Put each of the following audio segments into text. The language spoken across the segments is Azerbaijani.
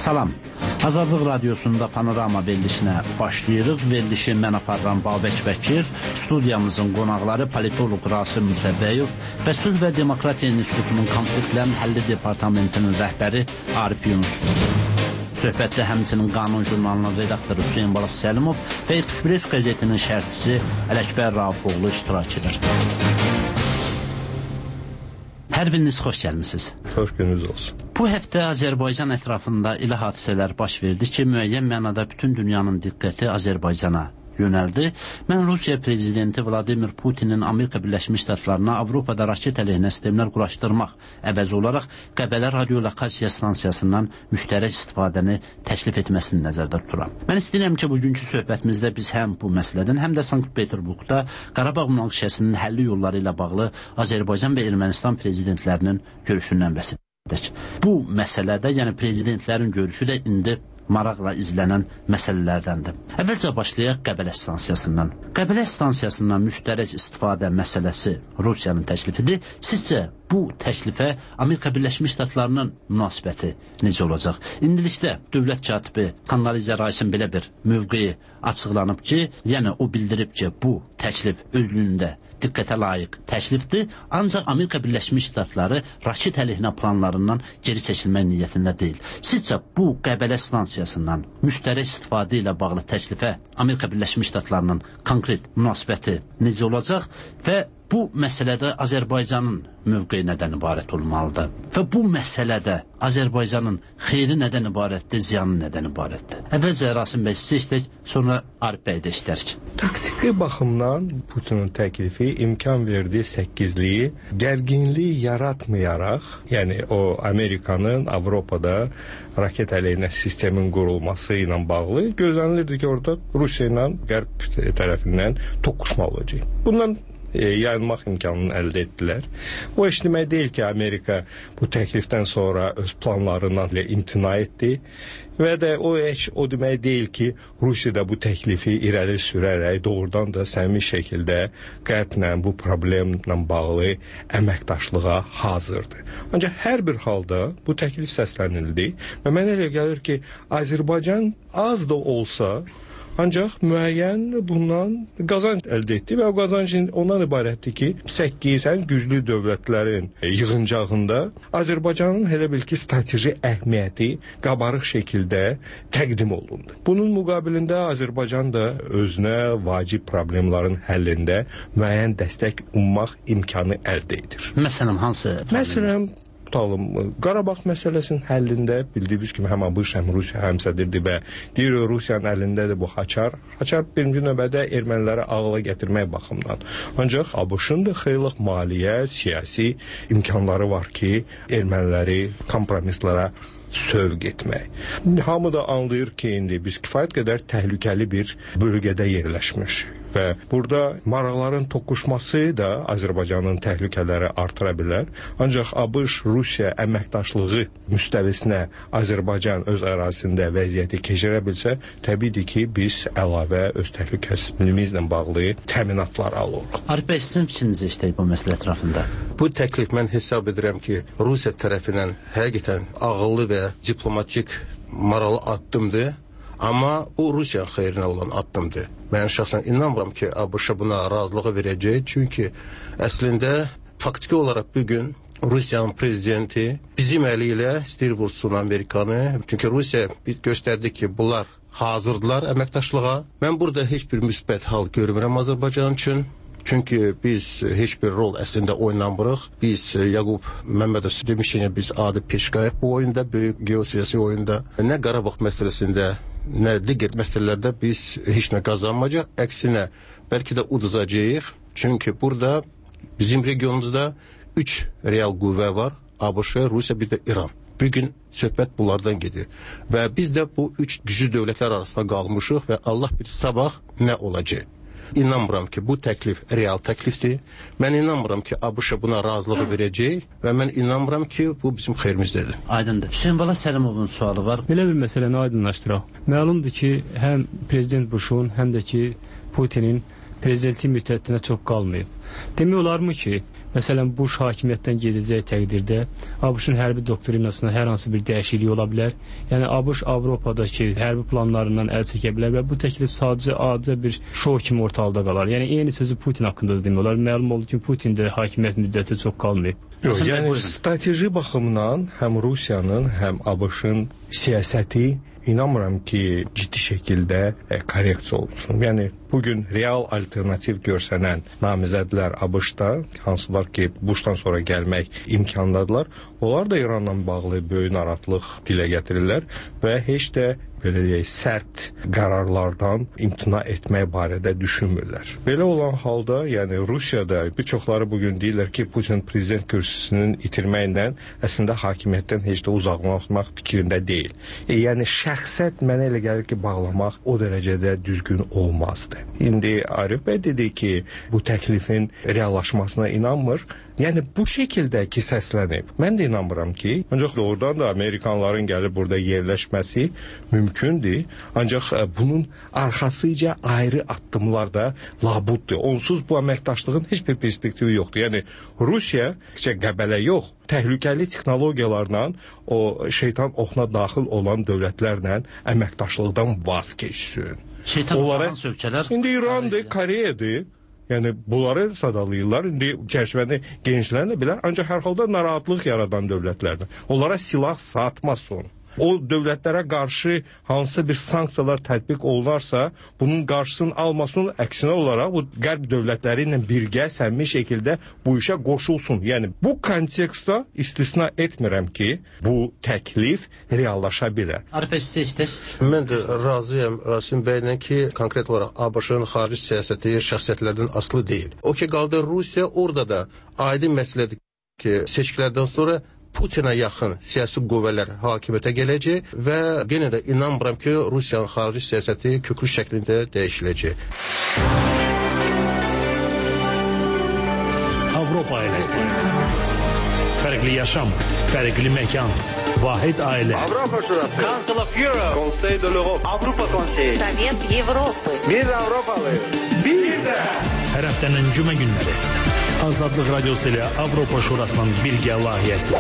Salam. Azadlıq Radiosunda Panorama verilişinə başlayırıq. Verilişi mən aparıram Babək Bəkir, studiyamızın qonaqları politolog Rasim Müsəbbəyov və Sülh və Demokratiya İnstitutunun konfliktlərin həlli departamentinin rəhbəri Arif Yunusdur. Söhbətdə həmçinin Qanun jurnalının redaktoru Hüseyin Balas Səlimov və Express qəzetinin şərhçisi Ələkbər Raufoğlu iştirak edir. Hər biriniz xoş gəlmisiniz. Xoş gününüz olsun. Bu həftə Azərbaycan ətrafında elə hadisələr baş verdi ki, müəyyən mənada bütün dünyanın diqqəti Azərbaycana yönəldi. Mən Rusiya prezidenti Vladimir Putinin Amerika Birləşmiş Ştatlarına Avropada raket əleyhinə sistemlər quraşdırmaq əvəzi olaraq Qəbələ radiolokasiya stansiyasından müştərək istifadəni təklif etməsini nəzərdə tuturam. Mən istəyirəm ki, bugünkü söhbətimizdə biz həm bu məsələdən, həm də Sankt-Peterburqda Qarabağ münaqişəsinin həlli yolları ilə bağlı Azərbaycan və Ermənistan prezidentlərinin görüşündən bəhs edək. Bu məsələdə, yəni prezidentlərin görüşü də indi maraqla izlənən məsələlərdəndir. Əvvəlcə başlayaq Qəbələ stansiyasından. Qəbələ stansiyasından müştərək istifadə məsələsi Rusiyanın təklifidir. Sizcə bu təklifə Amerika Birləşmiş Ştatlarının münasibəti necə olacaq? İndilikdə dövlət katibi Kondoleezza Rice'in belə bir mövqeyi açıqlanıb ki, yəni o bildirib ki, bu təklif özlüyündə diqqətə layiq təklifdir, ancaq Amerika Birləşmiş Ştatları raket əleyhinə planlarından geri çəkilmək niyyətində deyil. Sizcə bu Qəbələ stansiyasından müştərək istifadə ilə bağlı təklifə Amerika Birləşmiş Ştatlarının konkret münasibəti necə olacaq və bu məsələdə Azərbaycanın mövqeyi nədən ibarət olmalıdır? Və bu məsələdə Azərbaycanın xeyri nədən ibarətdir, ziyanı nədən ibarətdir? Əvvəlcə Rasim bəy sizə işlək, sonra Arif bəy də işlərik. Taktiki baxımdan Putinin təklifi imkan verdiyi səkizliyi gərginlik yaratmayaraq, yəni o Amerikanın Avropada raket əleyhinə sistemin qurulması ilə bağlı gözlənilirdi ki, orada Rusiya ilə Qərb tərəfindən toqquşma olacaq. Bundan yayılmaq imkanını əldə etdilər. O iş demək deyil ki, Amerika bu təklifdən sonra öz planlarından imtina etdi və də o demək deyil ki, Rusiya da bu təklifi irəli sürərək doğrudan da səmimi şəkildə Qərblə bu problemlə bağlı əməkdaşlığa hazırdır. Ancaq hər bir halda bu təklif səslənildi və mənə elə gəlir ki, Azərbaycan az da olsa ancaq müəyyən bundan qazanc əldə etdi və o qazanc ondan ibarətdir ki, 8 ən güclü dövlətlərin yığıncağında Azərbaycanın elə bil ki, strateji əhəmiyyəti qabarıq şəkildə təqdim olundu. Bunun müqabilində Azərbaycan da özünə vacib problemlərin həllində müəyyən dəstək ummaq imkanı əldə edir. Məsələn, hansı? Məsələn, Qarabağ məsələsinin həllində bildiyiniz kimi həm ABŞ, həm Rusiya həmsədirdir və deyir Rusiyanın əlindədir bu haçar. Haçar birinci növbədə erməniləri ağıla gətirmək baxımdan. Ancaq ABŞ-ın da xeyli maliyyə, siyasi imkanları var ki, erməniləri kompromislara sövq etmək. Hamı da anlayır ki, indi biz kifayət qədər təhlükəli bir bölgədə yerləşmişik. Və burada maraqların toqquşması da Azərbaycanın təhlükələri artıra bilər. Ancaq ABŞ-Rusiya əməkdaşlığı müstəvisinə Azərbaycan öz ərazisində vəziyyəti keçirə bilsə, təbiidir ki, biz əlavə öz təhlükəsizliyimizlə bağlı təminatlar alırıq. Arif bəy, sizin fikrinizi işləyib bu məsələ ətrafında? Bu təklif mən hesab edirəm ki, Rusiya tərəfindən həqiqətən ağıllı və diplomatik maraqlı addımdır. Amma bu Rusiya xeyrinə olan addımdır. Mən şəxsən inanmıram ki, ABŞ buna razılığı verəcək. Çünki əslində faktiki olaraq bugün Rusiyanın prezidenti bizim əli ilə istəyir vursun Amerikanı. Çünki Rusiya göstərdi ki, bunlar hazırdılar əməkdaşlığa. Mən burada heç bir müsbət hal görmürəm Azərbaycan üçün. Çünki biz heç bir rol əslində oynamırıq. Biz Yaqub Məmmədov demişik, biz adi peşqayıq bu oyunda, böyük geosiyasi oyunda. Nə Qarabağ məsələsində, nə digər məsələlərdə biz heç nə qazanmayacaq. Əksinə, bəlkə də uduzacağıq. Çünki burada bizim regionumuzda 3 real qüvvə var. ABŞ, Rusiya, bir də İran. Bugün söhbət bunlardan gedir. Və biz də bu 3 güclü dövlətlər arasında qalmışıq və Allah bir sabah nə olacaq? İnanmıram ki, bu təklif real təklifdir. Mən inanmıram ki, ABŞ buna razılığı verəcək və mən inanmıram ki, bu bizim xeyrimizdedir. Aydındır. Hüseyin Bala Səlimovun sualı var. Belə bir məsələni aydınlaşdıraq. Məlumdur ki, həm Prezident Bushun, həm də ki, Putinin prezidentlik müddətinə çox qalmayıb. Demək olarmı ki, Məsələn, Bush hakimiyyətdən gedəcək təqdirdə ABŞ-ın hərbi doktrinasına hər hansı bir dəyişiklik ola bilər. Yəni ABŞ Avropadakı hərbi planlarından əl çəkə bilər və bu təklif sadəcə adi bir şou kimi ortalıqda qalar. Yəni eyni sözü Putin haqqında da demək olar. Məlum oldu ki, Putin də hakimiyyət müddəti çox qalmayıb. Yox, yəni strateji baxımdan həm Rusiyanın, həm ABŞ-ın siyasəti inanmıram ki, ciddi şəkildə korreksiya olsun. Yəni bugün real alternativ görsənən namizədlər ABŞ-da, hansılar ki, Bushdan sonra gəlmək imkandadırlar, onlar da İranla bağlı böyük narahatlıq dilə gətirirlər və heç də belə deyək, sərt qərarlardan imtina etmək barədə düşünmürlər. Belə olan halda, yəni Rusiyada bir çoxları bugün deyirlər ki, Putin prezident kürsüsünün itirməklə əslində hakimiyyətdən heç də uzaqlaşmaq fikrində deyil. Yəni şəxsiyyət mənə elə gəlir ki, bağlamaq o dərəcədə düzgün olmazdı. İndi Arif bəy dedi ki, bu təklifin reallaşmasına inanmır. Yəni bu şəkildə ki səslənib. Mən də inanmıram ki, ancaq doğrudan da Amerikanların gəlib burada yerləşməsi mümkündür. Ancaq bunun arxasıca ayrı addımlar da labuddur. Onsuz bu əməkdaşlığın heç bir perspektivi yoxdur. Yəni Rusiya Qəbələ yox, təhlükəli texnologiyalarla o şeytan oxuna daxil olan dövlətlərlə əməkdaşlıqdan vaz keçsin. Şeytan oxunan sövkələr İndi İrandır, Koreyadır. Yəni bunları sadalayırlar. İndi çərçivəni genişlənə bilər, ancaq hər halda narahatlıq yaradan dövlətlərdən. Onlara silah satmasın. O dövlətlərə qarşı hansısa bir sanksiyalar tətbiq olunarsa, bunun qarşısını almasın, əksinə olaraq bu qərb dövlətləri ilə birgə səmimi şəkildə bu işə qoşulsun. Yəni bu kontekstdə istisna etmirəm ki, bu təklif reallaşa bilər. Arif bəy, sizə istər? Mən də razıyam Rasim bəylə ki, konkret olaraq ABŞ-ın xarici siyasəti şəxsiyyətlərdən asılı deyil. O ki, qaldı Rusiya, orada da aydın məsələdir ki, seçkilərdən sonra Putinə yaxın siyasi qüvvələr hakimiyyətə gələcək və yenə də inanmıram ki, Rusiyanın xarici siyasəti köklü şəklində dəyişiləcək. Avropa ailəsi. Fərqli yaşam, fərqli məkan, vahid ailə. Avropa Şurası. Council of Europe. Conseil de l'Europe. Avropa Konseyi. Sovet Avropa. Biz Avropalıyıq. Biz də. Hər həftənin cümə günləri. Azadlıq Radyosu ilə Avropa Şurasının birgə layihəsi.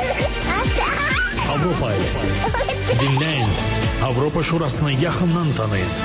Avropa ailəsi. Dinləyin. Avropa Şurasını yaxından tanıyın.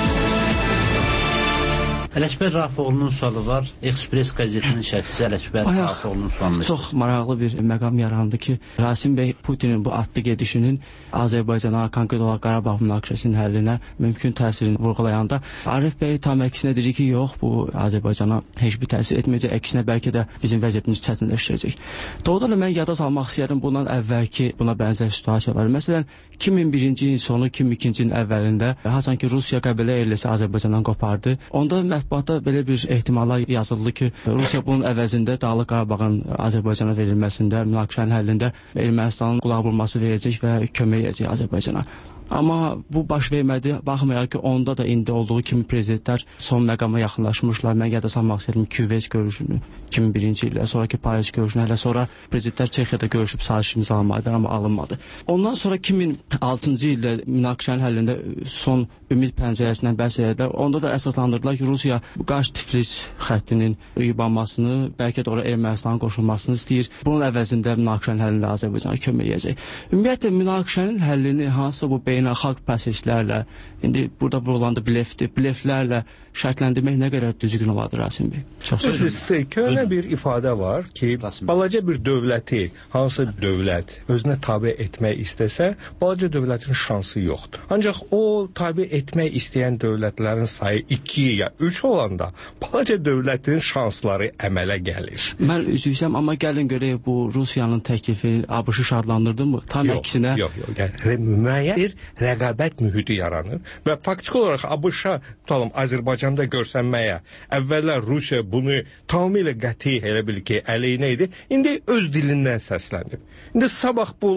Ələkbər Rafoğlu'nun sualı var. Ekspres qəzetinin şəxsi Ələkbər Rafoğlu'nun sualını. Çox maraqlı bir məqam yarandı ki, Rasim bəy Putinin bu adlı gedişinin Azərbaycana, konkret olaraq Qarabağ münaqişəsinin həllinə mümkün təsirini vurğulayanda Arif bəy tam əksinə deyir ki, yox, bu Azərbaycana heç bir təsir etməyəcək, əksinə bəlkə də bizim vəziyyətimiz çətinləşəcək. Doğrudan da mən yada salmaq istəyirəm bundan əvvəlki buna bənzər situasiyalar. Məsələn, 2001-ci ilin sonu, 2002-ci ilin əvvəlində haçan ki Rusiya Qəbələ yerləşsə Azərbaycandan qopardı. Onda mətbuatda belə bir ehtimallar yazıldı ki, Rusiya bunun əvəzində Dağlıq Qarabağın Azərbaycana verilməsində, münaqişənin həllində Ermənistanın qulaq vurması verəcək və kömək edəcək Azərbaycana. Amma bu baş vermədi. Baxmayaraq ki, onda da indi olduğu kimi prezidentlər son məqama yaxınlaşmışlar. Mən yada salmaq istəyirəm Küveç görüşünü 2001-ci ildə, sonraki Paris görüşünü, hələ sonra prezidentlər Çexiyada görüşüb sazişi imzalamadılar, amma alınmadı. Ondan sonra 2006-cı ildə münaqişənin həllində son ümid pəncərəsindən bəhs edilər. Onda da əsaslandırdılar ki, Rusiya qarşı Tiflis xəttinin yubanmasını, bəlkə də ora Ermənistanın qoşulmasını istəyir. Bunun əvəzində münaqişənin həllində Azərbaycana kömək edəcək. Ümumiyyətlə münaqişənin həllini hansı bu beynəlxalq proseslərlə, indi burada vurulan da bleflərlə şərtləndirmək nə qədər düzgün olardı Rasim bəy? Çox sağ olun. Köhnə bir ifadə var ki, balaca bir dövləti, hansı dövlət özünə tabe etmək istəsə, balaca dövlətin şansı yoxdur. Ancaq o tabe etmək istəyən dövlətlərin sayı 2 ya 3 olanda, balaca dövlətin şansları əmələ gəlir. Mən üzüysəm, amma gəlin görək bu Rusiyanın təklifi ABŞ-ı şadlandırdı mı? Tam əksinə. Yox. Müəyyən bir rəqabət mühiti yaranır və faktiki olaraq ABŞ-a tutalım Azərbaycanda görsənməyə əvvəllər Rusiya bunu tamamilə qəti elə bil ki, əleyhinə idi. İndi öz dilindən səslənib. İndi sabah bu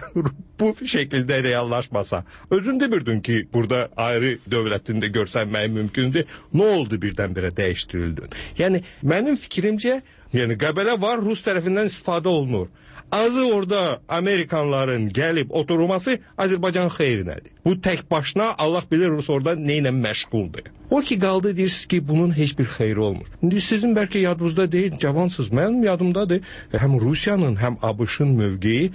şəkildə reallaşmasa, özün de bildin ki, burada ayrı dövlətində görsənməyi mümkündür. Nə oldu birdən-birə dəyişdirildin? Yəni mənim fikrimcə, yəni Qəbələ var, Rus tərəfindən istifadə olunur. azı orada Amerikanların gəlib oturması Azərbaycan xeyrinədir. Bu tək başına Allah bilir Rus orada neynə məşğuldur. O ki qaldı deyirsiniz ki bunun heç bir xeyri olmur. İndi sizin bəlkə yadınızda deyil, cavansınız. Mənim yadımdadır. Həm Rusiyanın, həm ABŞ-ın mövqeyi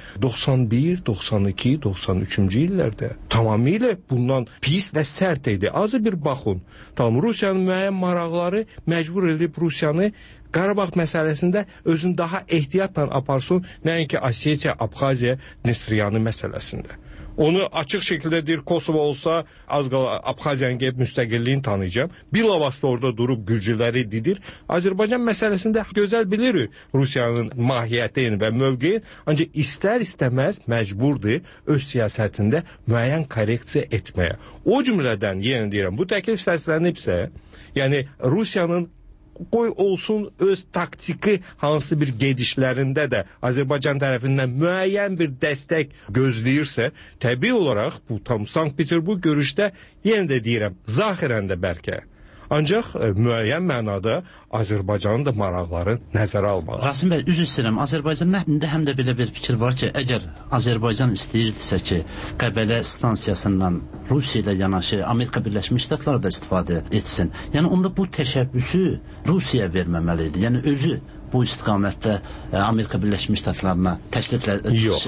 91, 92, 93-cü illərdə tamamilə bundan pis və sərt idi. Azı bir baxın. Tamam, Rusiyanın müəyyən maraqları məcbur edib Rusiyanı Qarabağ məsələsində özünü daha ehtiyatla aparsın, nəinki Osetiya, Abxaziya, Nesriyanı məsələsində. Onu açıq şəkildə deyir, Kosovo olsa az qala Abxaziyanın gəlib müstəqilliyini tanıyacağım. Bilavasitə orada durub gürcüləri didir. Azərbaycan məsələsində gözəl bilirik Rusiyanın mahiyyətini və mövqeyin, ancaq istər-istəməz məcburdur öz siyasətində müəyyən korreksiya etməyə. O cümlədən, yenə deyirəm, bu təklif səslənibsə, yəni Rusiyanın qoy olsun öz taktiki hansı bir gedişlərində də Azərbaycan tərəfindən müəyyən bir dəstək gözləyirsə, təbii olaraq bu tam Sankt-Peterburg görüşdə yenə də deyirəm, zahirən də bəlkə. Ancaq müəyyən mənada Azərbaycanın da maraqları nəzərə almalı. Rasim bəy, üzr istəyirəm, Azərbaycanın indi həm də belə bir fikir var ki, əgər Azərbaycan istəyirdisə ki, Qəbələ stansiyasından Rusiya ilə yanaşı Amerika Birləşmiş Ştatları da istifadə etsin, yəni onda bu təşəbbüsü Rusiyaya verməməli idi. Yəni özü bu istiqamətdə Amerika Birləşmiş Ştatlarına təkliflə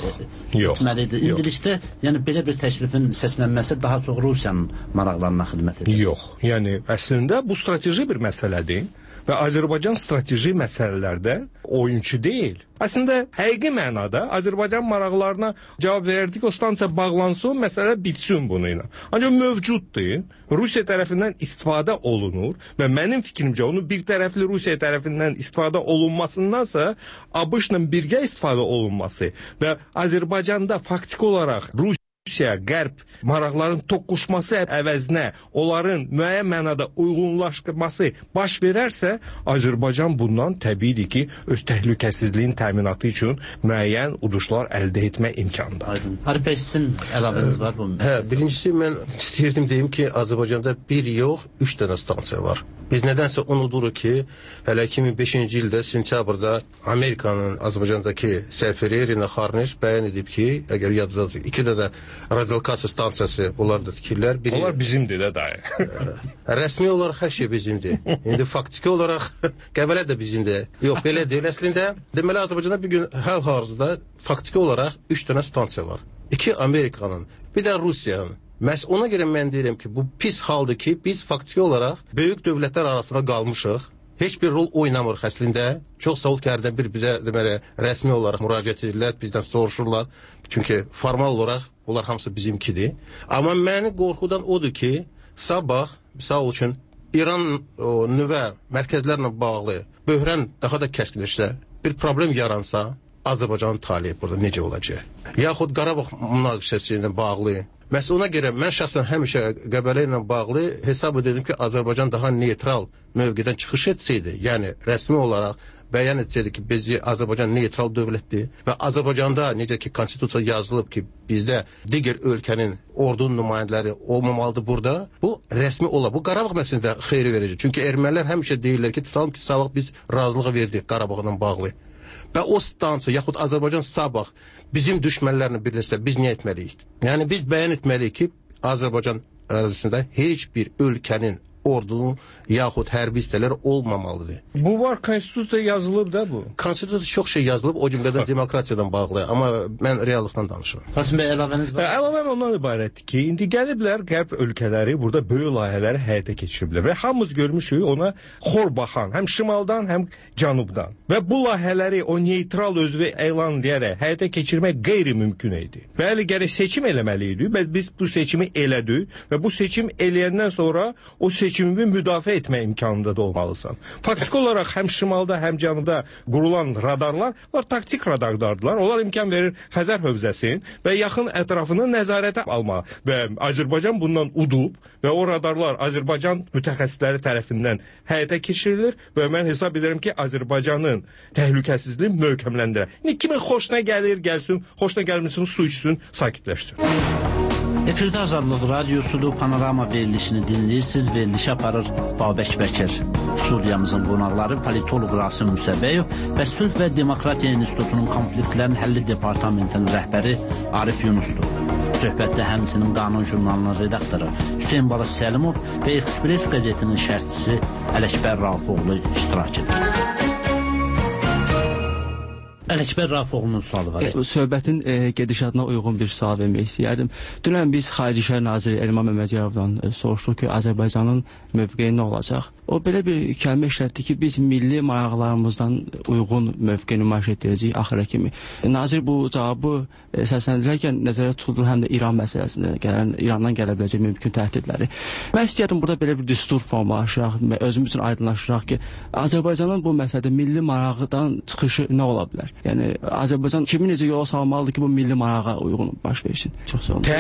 etməlidir. İndilikdə yəni belə bir təklifin səslənməsi daha çox Rusiyanın maraqlarına xidmət edir. Yox, yəni əslində bu strateji bir məsələdir və Azərbaycan strateji məsələlərdə oyunçu deyil. Əslində həqiqi mənada Azərbaycan maraqlarına cavab verərdik, o stansiya bağlansın, məsələ bitsin bununla. Ancaq mövcuddur, Rusiya tərəfindən istifadə olunur və mənim fikrimcə onun bir tərəfli Rusiya tərəfindən istifadə olunmasındansa ABŞ-la birgə istifadə olunması və Azərbaycanda faktiki olaraq Rusiya, Qərb maraqların toqquşması əvəzinə onların müəyyən mənada uyğunlaşması baş verərsə, Azərbaycan bundan təbiidir ki, öz təhlükəsizliyin təminatı üçün müəyyən uduşlar əldə etmə imkanıdır. Aydın. Arif bəy, sizin əlavəniz var mı? Birincisi mən istəyirdim deyim ki, Azərbaycanda bir yox, 3 dənə stansiya var. Biz nədənsə unuduruq ki, hələ 2005-ci ildə sentyabrda Amerikanın Azərbaycandakı səfiri Rina Xarniş bəyan edib ki, əgər yadınızda 2 dənə radiolokasiya stansiyası onlar da tikirlər. Onlar bizimdir də dayı. Rəsmi olaraq hər şey bizimdir. İndi faktiki olaraq Qəbələ də bizimdir. Yox, belə deyil əslində. Deməli, Azərbaycanda bir gün hal-hazırda faktiki olaraq 3 dənə stansiya var. 2 Amerikanın, bir də Rusiyanın. Məhz ona görə mən deyirəm ki, bu pis haldır ki, biz faktiki olaraq böyük dövlətlər arasında qalmışıq. Heç bir rol oynamırıq əslində. Çox sağ ol ki, hərdən bir bizə deməli, rəsmi olaraq müraciət edirlər, bizdən soruşurlar. Çünki formal olaraq onlar hamısı bizimkidir. Amma məni qorxudan odur ki, sabah, misal üçün, İran nüvə mərkəzlərlə bağlı böhran daha da kəskinləşsə, bir problem yaransa, Azərbaycanın taliyi burada necə olacaq? Yaxud Qarabağ münaqişəsi ilə bağlı. Məsələn, ona görə mən şəxsən həmişə Qəbələ ilə bağlı hesab edirdim ki, Azərbaycan daha neytral mövqedən çıxış etsəydi, yəni rəsmi olaraq bəyan etsəydi ki, Azərbaycan neytral dövlətdir və Azərbaycanda necə ki, konstitusiya yazılıb ki, bizdə digər ölkənin ordunun nümayəndələri olmamalıdır burada, bu rəsmi olar. Bu Qarabağ məsələsində xeyri verəcək. Çünki ermənilər həmişə deyirlər ki, tutalım ki, sabah biz razılığa verdik Qarabağla bağlı. Və o stansiya, yaxud Azərbaycan sabah bizim düşmənlərlə birləşsə, biz nə etməliyik? Yəni, biz bəyan etməliyik ki, Azərbaycan ərazisində heç bir ölkənin ordunun yaxud hərbi hissələri olmamalıdır. Bu var, konstitusiyada yazılıb da bu. Konstitusiyada çox şey yazılıb, o cümlədən demokratiyadan bağlı, amma mən reallıqdan danışıram. Rasim bəy, əlavəniz var? Əlavəm ondan ibarətdir ki, indi gəliblər qərb ölkələri burada böyük layihələri həyata keçiriblər və hamımız görmüşük ona xor baxan, həm şimaldan, həm cənubdan. Və bu layihələri o neytral özünü elan edərək həyata keçirmək qeyri-mümkün idi. Bəli, gərək seçim eləməli idi. Biz bu seçimi elədik və bu seçim eləyəndən sonra o seçimi müdafiə etmə imkanında da olmalısan. Faktiki olaraq həm şimalda, həm cənubda qurulan radarlar, onlar taktik radarlardılar. Onlar imkan verir Xəzər hövzəsinin və yaxın ətrafını nəzarətə almağa. Və Azərbaycan bundan udub və o radarlar Azərbaycan mütəxəssisləri tərəfindən həyata keçirilir və mən hesab edirəm ki, Azərbaycanın təhlükəsizliyi möhkəmləndirir. İndi kimin xoşuna gəlir, gəlsin, xoşuna gəlməsin, su içsin, sakitləşsin. Efirdə Azadlıq Radiosudur, Panorama verilişini dinləyirsiniz, verilişi aparır Babək Bəkir. Studiyamızın qonaqları politoloq Rasim Müsəbəyov və Sülh və Demokratiya İnstitutunun konfliktlərin həlli departamentinin rəhbəri Arif Yunusdur. Söhbətdə həmçinin Qanun jurnalının redaktoru Hüseyin Balas Səlimov və Express qəzetinin şərhçisi Ələkbər Rafoğlu iştirak edir. Ələkbər Rafoğlu'nun sualı var. Söhbətin gedişatına uyğun bir sual vermək istəyərdim. Dünən biz Xarici İşlər Naziri Elman Məmmədiyevdən soruşduq ki, Azərbaycanın mövqeyi nə olacaq? O belə bir kəlmə işlətdi ki, biz milli maraqlarımızdan uyğun mövqe nümayiş etdirəcəyik axıra kimi. Nazir bu cavabı səsləndirərkən nəzərdə tutulur həm də İran məsələsində İrandan gələ biləcək mümkün təhdidləri. Mən istəyirdim burada belə bir düstur formalaşıraq, özümüz üçün aydınlaşdıraq ki, Azərbaycanın bu məsələdə milli maraqdan çıxışı nə ola bilər? Yəni Azərbaycan kimi necə yola salmalıdır ki, bu milli marağa uyğun baş versin? Çox sağ olun.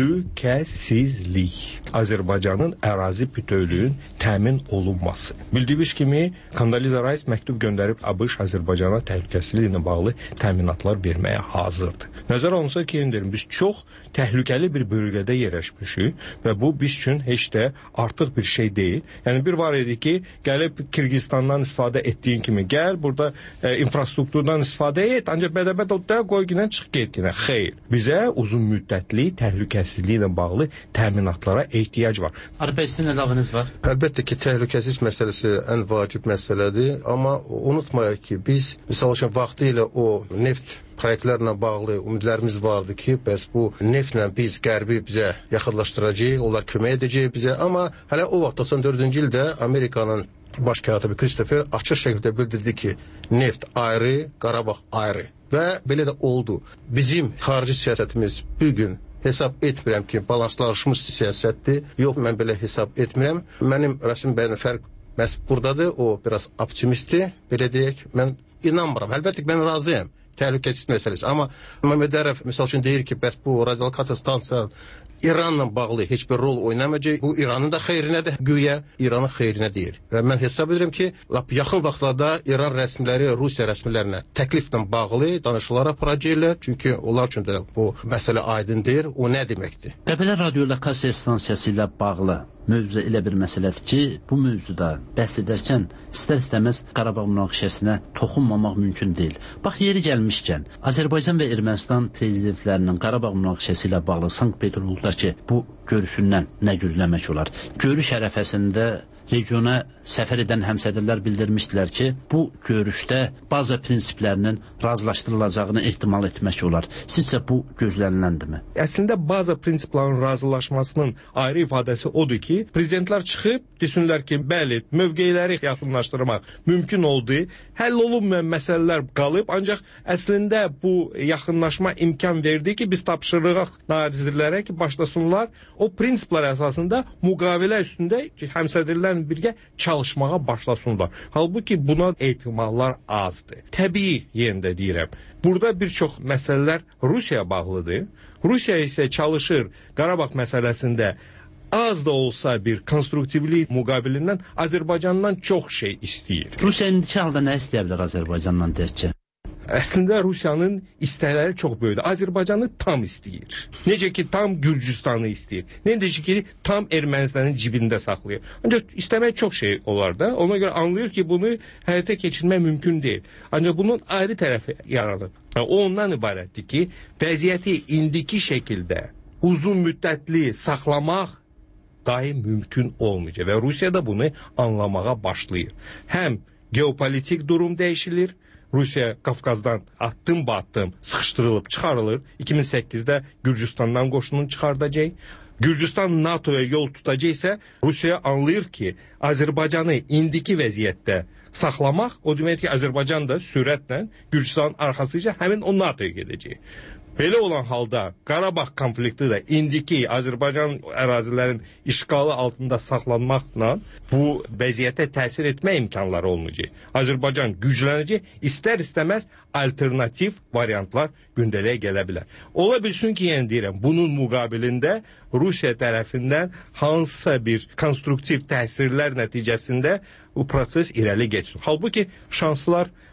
Təhlükəsizlik. Azərbaycanın ərazi bütövlüyünün təmin olunması. Bildiyiniz kimi Kondoliza Rice məktub göndərib ABŞ Azərbaycana təhlükəsizliklə bağlı təminatlar verməyə hazırdır. Nəzər olunsa ki, biz çox təhlükəli bir bölgədə yerləşmişik və bu biz üçün heç də artıq bir şey deyil. Yəni bir var idi ki, gəlib Kırgızistandan istifadə etdiyin kimi gəl, burada infrastrukturdan istifadə et, ancaq bədəbət odda qoy günə çıx get günə. Xeyr. Bizə uzun müddətli təhlükəsizliklə bağlı təminatlara ehtiyac var. Arif, sizin əlavəniz var? Əlbəttə ki, təhlükəsizlik məsələsi ən vacib məsələdir, amma unutmayaq ki, biz misal üçün vaxtı ilə o neft proyektlərlə bağlı ümidlərimiz vardı ki, bəs bu neftlə biz Qərbi bizə yaxınlaşdıracağıq, onlar kömək edəcək bizə, amma hələ o vaxt 94-cü ildə Amerikanın baş katibi Christopher açıq şəkildə bildirdi ki, neft ayrı, Qarabağ ayrı və belə də oldu. Bizim xarici siyasətimiz bugün hesab etmirəm ki, balanslaşmış siyasətdir. Yox, mən belə hesab etmirəm. Mənim Rasim bəyin fərq məhz buradadır, o biraz optimistdir, belə deyək. Mən inanmıram. Əlbəttə ki, mən razıyam. Təhlükəsizlik məsələsi. Amma Məmmədərəf misal üçün deyir ki, bəs bu radikalizasiya stansiya İranla bağlı heç bir rol oynamayacaq. Bu İranın da xeyrinədir, güya İranın xeyrinə deyir. Və mən hesab edirəm ki, yaxın vaxtlarda İran rəsmiləri Rusiya rəsmilərinə təkliflə bağlı danışıqlar aparacaqlar. Çünki onlar üçün də bu məsələ aydındır. O nə deməkdir? Qəbələ radiolokasiya stansiyası ilə bağlı mövzu elə bir məsələdir ki, bu mövzuda bəhs edərkən istər-istəməz Qarabağ münaqişəsinə toxunmamaq mümkün deyil. Bax, yeri gəlmişkən, Azərbaycan və Ermənistan prezidentlərinin Qarabağ münaqişəsi ilə bağlı Sankt-Peterburqdakı bu görüşündən nə gözləmək olar? Görüş ərəfəsində regiona səfər edən həmsədrlər bildirmişdilər ki, bu görüşdə baza prinsiplərinin razılaşdırılacağını ehtimal etmək olar. Sizcə bu gözləniləndirmi? Əslində baza prinsiplərin razılaşmasının ayrı ifadəsi odur ki, prezidentlər çıxıb desinlər ki, bəli, mövqeləri yaxınlaşdırmaq mümkün oldu, həll olunmayan məsələlər qalıb, ancaq əslində bu yaxınlaşma imkan verdi ki, biz tapşırırıq nazirlərə ki, başlasınlar o prinsiplər əsasında müqavilə üstündə həmsədrlərlə birgə çalışmağa başlasınlar. Halbuki buna ehtimallar azdır. Təbii yerində deyirəm. Burada bir çox məsələlər Rusiyaya bağlıdır. Rusiya isə çalışır Qarabağ məsələsində az da olsa bir konstruktivlik müqabilindən Azərbaycandan çox şey istəyir. Rusiya indiki halda nə istəyə bilər Azərbaycandan deyək? Əslində Rusiyanın istəkləri çox böyükdür. Azərbaycanı tam istəyir. Necə ki, tam Gürcüstanı istəyir. Necə ki, tam Ermənistanın cibində saxlayır. Ancaq istəmək çox şey olar da. Ona görə anlayır ki, bunu həyata keçirmək mümkün deyil. Ancaq bunun ayrı tərəfi yaranır. O ondan ibarətdir ki, vəziyyəti indiki şəkildə uzun müddətli saxlamaq daim mümkün olmayacaq. Və Rusiya da bunu anlamağa başlayır. Həm geopolitik durum dəyişilir, Rusiya Qafqazdan addım-addım sıxışdırılıb çıxarılır. 2008-də Gürcüstandan qoşununu çıxardacaq. Gürcüstan NATO'ya yol tutacaqsa, Rusiya anlayır ki, Azərbaycanı indiki vəziyyətdə saxlamaq, o demək ki, Azərbaycan da sürətlə Gürcüstanın arxasıca həmin o NATO'ya gedəcək. Belə olan halda Qarabağ konflikti də indiki Azərbaycan ərazilərin işğalı altında saxlanmaqla bu vəziyyətə təsir etmə imkanları olmayacaq. Azərbaycan güclənəcək, istər-istəməz alternativ variantlar gündəliyə gələ bilər. Ola bilsin ki, yəni deyirəm, bunun müqabilində Rusiya tərəfindən hansısa bir konstruktiv təsirlər nəticəsində bu proses irəli geçsin. Halbuki şanslar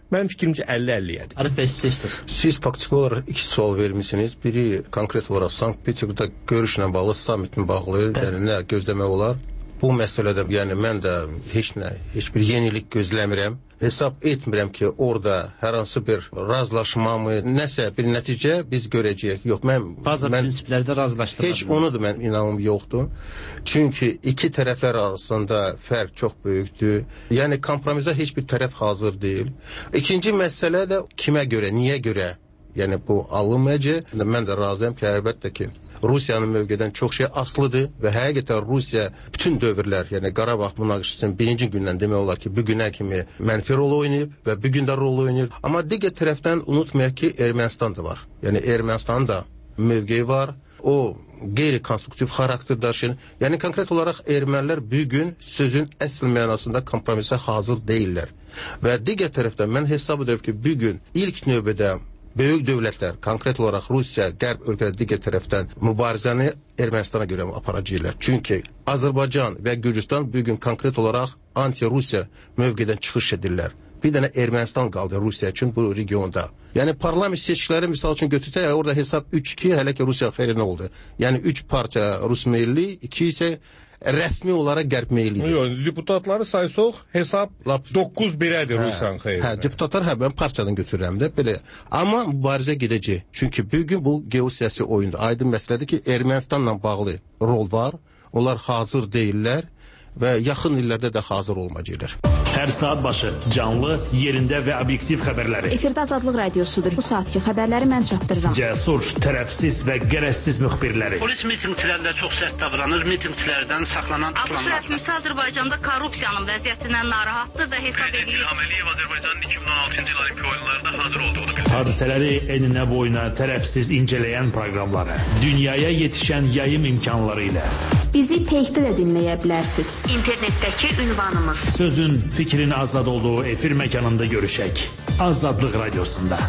mənim fikrimcə 50-50-yədir. Arif bəy, seçdir. Siz faktiki olaraq iki sual vermişsiniz. Biri konkret olaraq Sankt-Peterburqda görüşlə bağlı, sammitin bağlı, yəni nə gözləmək olar? Bu məsələdə yəni mən də heç bir yenilik gözləmirəm. Hesab etmirəm ki, orada hər hansı bir razılaşmamı, nəsə bir nəticə biz görəcəyik. Yox, bazı prinsiplərdə razılaşdırılır. Heç onu da mən inanım yoxdur. Çünki iki tərəflər arasında fərq çox böyükdür. Yəni kompromisə heç bir tərəf hazır deyil. İkinci məsələ də kimə görə, niyə görə? Yəni bu alınmayacaq. Mən də razıyam ki, əlbəttə ki, Rusiyanın mövqedən çox şey asılıdır və həqiqətən Rusiya bütün dövrlər, yəni Qarabağ münaqişəsinin birinci gündən demək olar ki, bu günə kimi mənfi rol oynayıb və bu gün də rol oynayır. Amma digər tərəfdən unutmayaq ki, Ermənistan da var. Yəni Ermənistanın da mövqeyi var. O qeyri-konstruktiv xarakter daşıyır. Yəni konkret olaraq ermənilər bu gün sözün əsl mənasında kompromisə hazır deyirlər. Və digər tərəfdən mən hesab edirəm ki, bu gün ilk növbədə böyük dövlətlər, konkret olaraq Rusiya, Qərb ölkələri digər tərəfdən mübarizəni Ermənistana görə aparacaqlar. Çünki Azərbaycan və Gürcüstan bugün konkret olaraq anti-Rusiya mövqedən çıxış edirlər. Bir dənə Ermənistan qaldı Rusiya üçün bu regionda. Yəni parlament seçkiləri misal üçün götürsək, orada hesab 3-2 hələ ki Rusiya xeyrinə oldu. Yəni 3 parça Rus meyilli, 2 isə rəsmi olaraq Qərb meyillidir. Yox, deputatları saysaq hesab 9-1-ədir Rusiyanın xeyrinə. Deputatlar mən parçadan götürürəm də belə. Amma mübarizə gedəcək. Çünki bugün bu geosiyasi oyundur. Aydın məsələdir ki, Ermənistanla bağlı rol var. Onlar hazır deyirlər və yaxın illərdə də hazır olmayacaqlar. Hər saat başı canlı, yerində və obyektiv xəbərləri. Efirdə Azadlıq Radiosudur. Bu saatki xəbərləri mən çatdırıram. Cəsur, tərəfsiz və qərəzsiz müxbirləri. Polis mitinqçilərlə çox sərt davranır. Mitinqçilərdən saxlanan ABŞ rəsmisi Azərbaycanda korrupsiyanın vəziyyətindən narahatdır və hesab edir. İlham Əliyev Azərbaycanın 2016-cı il Olimpiya oyunlarında hazır olduğunu bildirdi. Hadisələri eninə boyuna tərəfsiz incələyən proqramları, dünyaya yetişən yayım imkanları ilə. Bizi Peyxdə də dinləyə bilərsiniz. İnternetdəki ünvanımız. Sözün, fikrin azad olduğu efir məkanında görüşək. Azadlıq Radiosunda.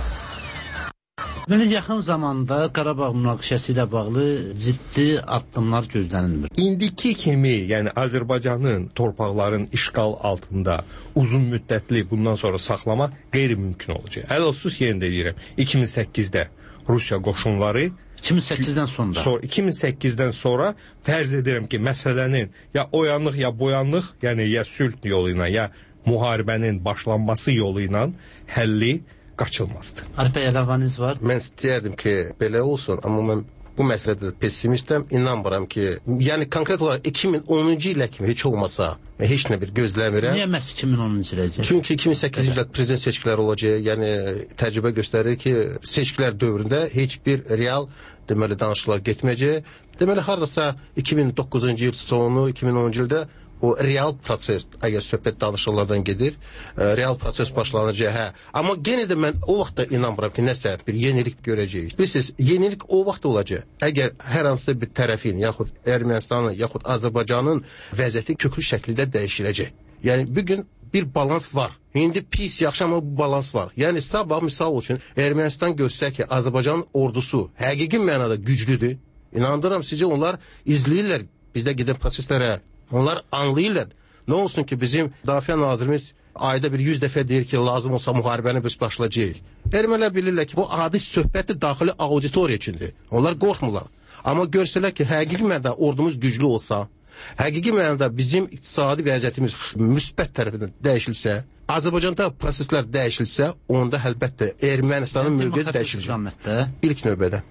Yaxın zamanda Qarabağ münaqişəsi ilə bağlı ciddi addımlar gözlənilmir. İndiki kimi, yəni Azərbaycanın torpaqların işğal altında uzun müddətli bundan sonra saxlamaq qeyri-mümkün olacaq. Ələlxüsus yenə deyirəm, 2008-də Rusiya qoşunları 2008-dən sonra. 2008-dən sonra fərz edirəm ki, məsələnin ya oyanlıq, ya boyanlıq, yəni ya sülh yolu ilə, ya müharibənin başlanması yolu ilə həlli qaçılmazdır. Arif bəy, əlavəniz var? Mən istəyərdim ki, belə olsun, amma mən bu məsələdə pessimistəm, inanmıram ki, yəni konkret olaraq 2010-cu ilə kimi heç olmasa, heç nə bir gözləmirəm. Niyə məhz 2010-cu ilə? Çünki 2008-ci ildə prezident seçkiləri olacaq, yəni təcrübə göstərir ki, seçkilər dövründə heç bir real deməli danışıqlar getməyəcək. Deməli, haradasa 2009-cu il sonu, 2010-cu ildə o real proses, əgər söhbət danışıqlardan gedir, real proses başlanacaq, hə. Amma yenə də mən o vaxtda inanmıram ki, nəsə bir yenilik görəcəyik. Bilirsiniz, yenilik o vaxt olacaq. Əgər hər hansı bir tərəfin, yaxud Ermənistanın, yaxud Azərbaycanın vəziyyəti köklü şəkildə dəyişiləcək. Yəni, bugün bir balans var. İndi pis, yaxşı, amma bu balans var. Yəni, sabah, misal üçün, Ermənistan görsək ki, Azərbaycanın ordusu həqiqi mənada güclüdür. İnandıram, sizcə onlar izləyirlər bizdə gedən proseslərə. Onlar anlayırlar. Nə olsun ki, bizim Müdafiə Nazirimiz ayda bir 100 dəfə deyir ki, lazım olsa müharibəni biz başlayacağıq. Ermənilər bilirlər ki, bu adi söhbətli daxili auditoriya üçündür. Onlar qorxmurlar. Amma görsələr ki, həqiqi mənada ordumuz güclü olsa, həqiqi mənada bizim iqtisadi vəziyyətimiz müsbət tərəfindən dəyişilsə, Azərbaycanda proseslər dəyişilsə, onda əlbəttə Ermənistanın mövqeyi dəyişiləcək. İlk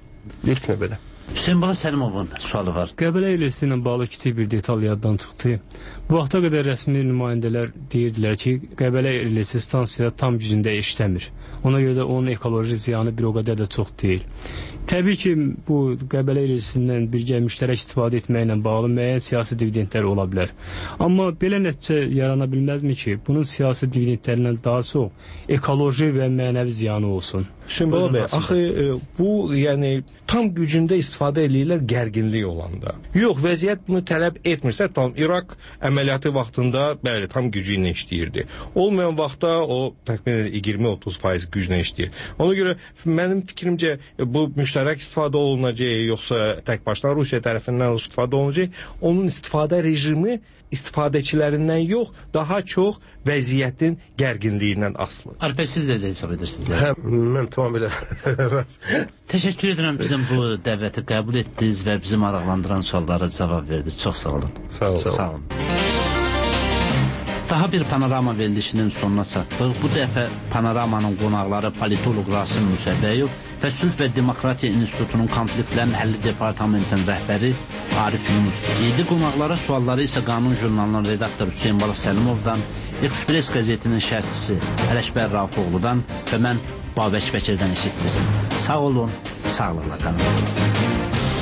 növbədə. Hüseyin Bala Səlimovun sualı var. Qəbələ ilisi ilə bağlı kiçik bir detal yaddan çıxdı. Bu vaxta qədər rəsmi nümayəndələr deyirdilər ki, Qəbələ ilisi stansiyada tam gücündə işləmir. Ona görə də onun ekoloji ziyanı bir o qədər də çox deyil. Təbii ki, bu Qəbələ ilisindən birgə müştərək istifadə etməklə bağlı müəyyən siyasi dividendlər ola bilər. Amma belə nəticə yarana bilməzmi ki, bunun siyasi dividendlərindən daha çox ekoloji və mənəvi ziyanı olsun? Hüseyin Bala bəy, axı bu, yəni tam gücündə istifadə edirlər gərginlik olanda. Yox, vəziyyət bunu tələb etmirsə, tam İraq əməliyyatı vaxtında bəli, tam gücü ilə işləyirdi. Olmayan vaxtda o təxminən 20-30% güclə işləyir. Ona görə mənim fikrimcə bu müştərək müştərək istifadə olunacaq, yoxsa tək başına Rusiya tərəfindən istifadə olunacaq, onun istifadə rejimi istifadəçilərindən yox, daha çox vəziyyətin gərginliyindən asılıdır. Arpey, siz də hesab edirsiniz? Hə, mən tamamilə. Təşəkkür edirəm bizim bu dəvəti qəbul etdiniz və bizi maraqlandıran suallara cavab verdiniz. Çox sağ olun. Sağ olun. Sağ olun. Daha bir panorama verilişinin sonuna çatdıq. Bu dəfə panoramanın qonaqları politoloq Rasim Musəbəyov və Sülh və Demokratiya İnstitutunun konfliktlərin həlli departamentinin rəhbəri Arif Yunus. 7 qonaqlara sualları isə Qanun jurnalının redaktoru Hüseyin Balıq Səlimovdan, Ekspres qəzetinin şərhçisi Ələkbər Rafoğludan və mən Babək Bəkirdən eşitdiniz. Sağ olun, sağlıqla qalın.